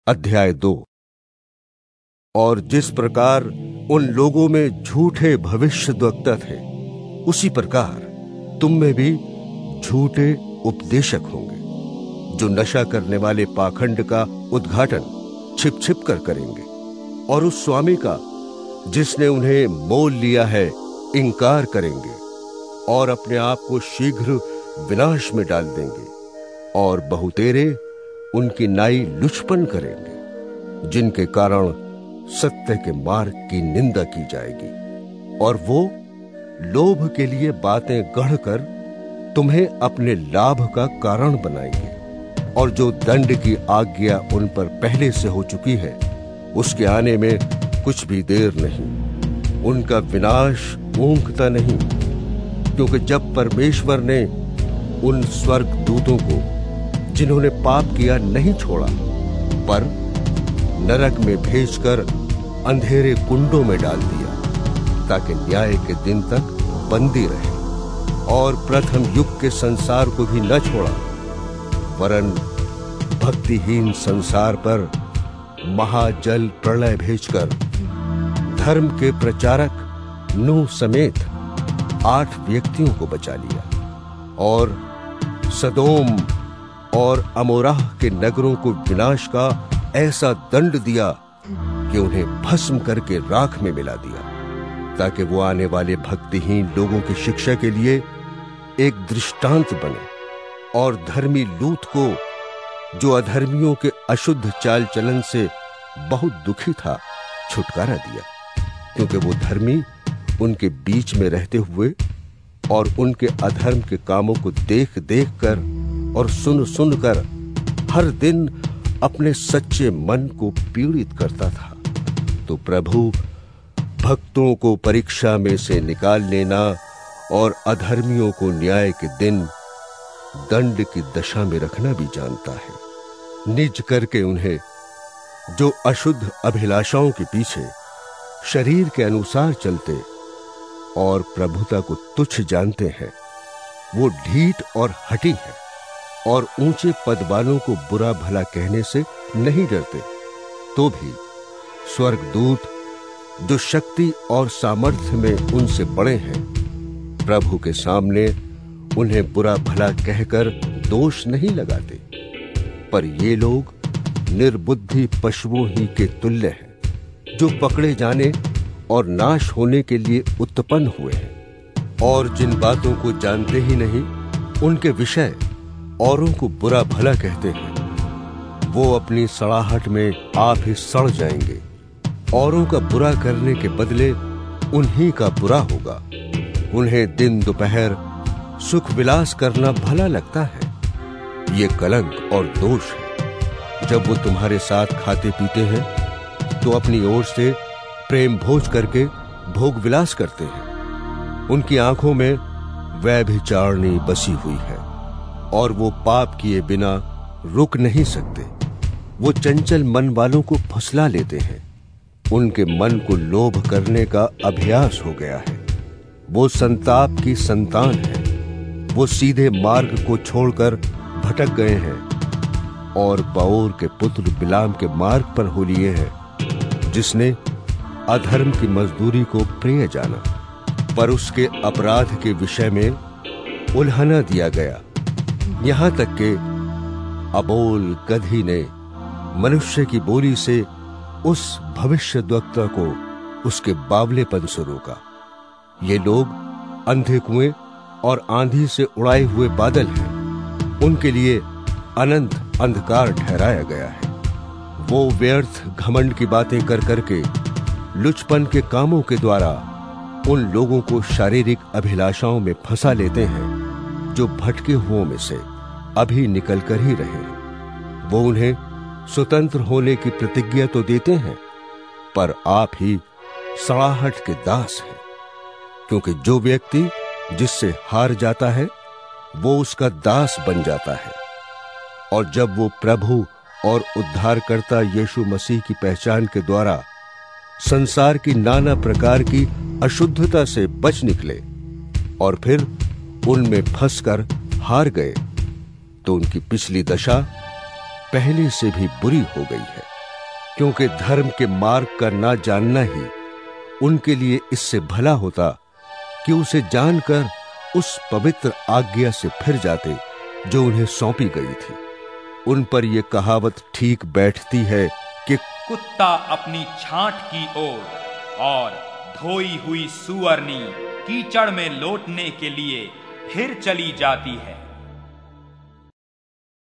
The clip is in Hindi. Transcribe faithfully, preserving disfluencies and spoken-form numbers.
अध्याय दो। और जिस प्रकार उन लोगों में झूठे भविष्यद्वक्ता थे, उसी प्रकार तुम में भी झूठे उपदेशक होंगे, जो नशा करने वाले पाखंड का उद्घाटन छिप छिप कर करेंगे और उस स्वामी का जिसने उन्हें मोल लिया है इंकार करेंगे और अपने आप को शीघ्र विनाश में डाल देंगे। और बहुतेरे उनकी नाई लुचपन करेंगे, जिनके कारण सत्य के मार्ग की निंदा की जाएगी। और वो लोभ के लिए बातें गढ़कर तुम्हें अपने लाभ का कारण बनाएंगे। और जो दंड की आज्ञा उन पर पहले से हो चुकी है, उसके आने में कुछ भी देर नहीं, उनका विनाश ऊंघता नहीं। क्योंकि जब परमेश्वर ने उन स्वर्ग दूतों को जिन्होंने पाप किया नहीं छोड़ा, पर नरक में भेजकर अंधेरे कुंडों में डाल दिया, ताकि न्याय के दिन तक बंदी रहे, और प्रथम युग के संसार को भी न छोड़ा, वरन भक्तिहीन संसार पर महाजल प्रलय भेजकर धर्म के प्रचारक नूह समेत आठ व्यक्तियों को बचा लिया। और सदोम और अमोराह के नगरों को विनाश का ऐसा दंड दिया कि उन्हें भस्म करके राख में मिला दिया, ताकि वो आने वाले भक्तिहीन लोगों की शिक्षा के लिए एक दृष्टांत बने। और धर्मी लूत को, जो अधर्मियों के अशुद्ध चाल चलन से बहुत दुखी था, छुटकारा दिया, क्योंकि वो धर्मी उनके बीच में रहते हुए और उनके अधर्म के कामों को देख देख कर और सुन सुन कर हर दिन अपने सच्चे मन को पीड़ित करता था। तो प्रभु भक्तों को परीक्षा में से निकाल लेना और अधर्मियों को न्याय के दिन दंड की दशा में रखना भी जानता है, निज करके उन्हें जो अशुद्ध अभिलाषाओं के पीछे शरीर के अनुसार चलते और प्रभुता को तुच्छ जानते हैं। वो ढीठ और हठी है और ऊंचे पद वालों को बुरा भला कहने से नहीं डरते। तो भी स्वर्गदूत, जो शक्ति और सामर्थ्य में उनसे बड़े हैं, प्रभु के सामने उन्हें बुरा भला कहकर दोष नहीं लगाते। पर ये लोग निर्बुद्धि पशुओं ही के तुल्य हैं, जो पकड़े जाने और नाश होने के लिए उत्पन्न हुए हैं। और जिन बातों को जानते ही नहीं, उनके विषय औरों को बुरा भला कहते हैं। वो अपनी सड़ाहट में आप ही सड़ जाएंगे। औरों का बुरा करने के बदले उन्हीं का बुरा होगा। उन्हें दिन दोपहर सुख विलास करना भला लगता है। ये कलंक और दोष है। जब वो तुम्हारे साथ खाते पीते हैं, तो अपनी ओर से प्रेम भोज करके भोग विलास करते हैं। उनकी आंखों में व्यभिचारिणी बसी हुई है, और वो पाप किए बिना रुक नहीं सकते। वो चंचल मन वालों को फुसला लेते हैं। उनके मन को लोभ करने का अभ्यास हो गया है। वो संताप की संतान है। वो सीधे मार्ग को छोड़कर भटक गए हैं, और बाओर के पुत्र बिलाम के मार्ग पर हो लिए हैं, जिसने अधर्म की मजदूरी को प्रिय जाना, पर उसके अपराध के विषय में उल्हना दिया गया। यहां तक कि अबोल गधी ने मनुष्य की बोली से उस भविष्यद्वक्ता को उसके बावलेपन से रोका। ये लोग अंधे कुएं और आंधी से उड़ाए हुए बादल हैं। उनके लिए अनंत अंधकार ठहराया गया है। वो व्यर्थ घमंड की बातें कर करके लुचपन के कामों के द्वारा उन लोगों को शारीरिक अभिलाषाओं में फंसा लेते हैं, जो भटके हुओं में से अभी निकल कर ही रहे। वो उन्हें स्वतंत्र होने की प्रतिज्ञा तो देते हैं, पर आप ही सड़ाहट के दास हैं। क्योंकि जो व्यक्ति जिससे हार जाता है, वो उसका दास बन जाता है। और जब वो प्रभु और उद्धारकर्ता यीशु मसीह की पहचान के द्वारा संसार की नाना प्रकार की अशुद्धता से बच निकले और फिर उनमें फंसकर हार गए, तो उनकी पिछली दशा पहले से भी बुरी हो गई है। क्योंकि धर्म के मार्ग का ना जानना ही उनके लिए इससे भला होता कि उसे जानकर उस पवित्र आज्ञा से फिर जाते जो उन्हें सौंपी गई थी। उन पर यह कहावत ठीक बैठती है कि कुत्ता अपनी छांट की ओर और धोई हुई सुअरनी कीचड़ में लौटने के लिए फिर चली जाती है।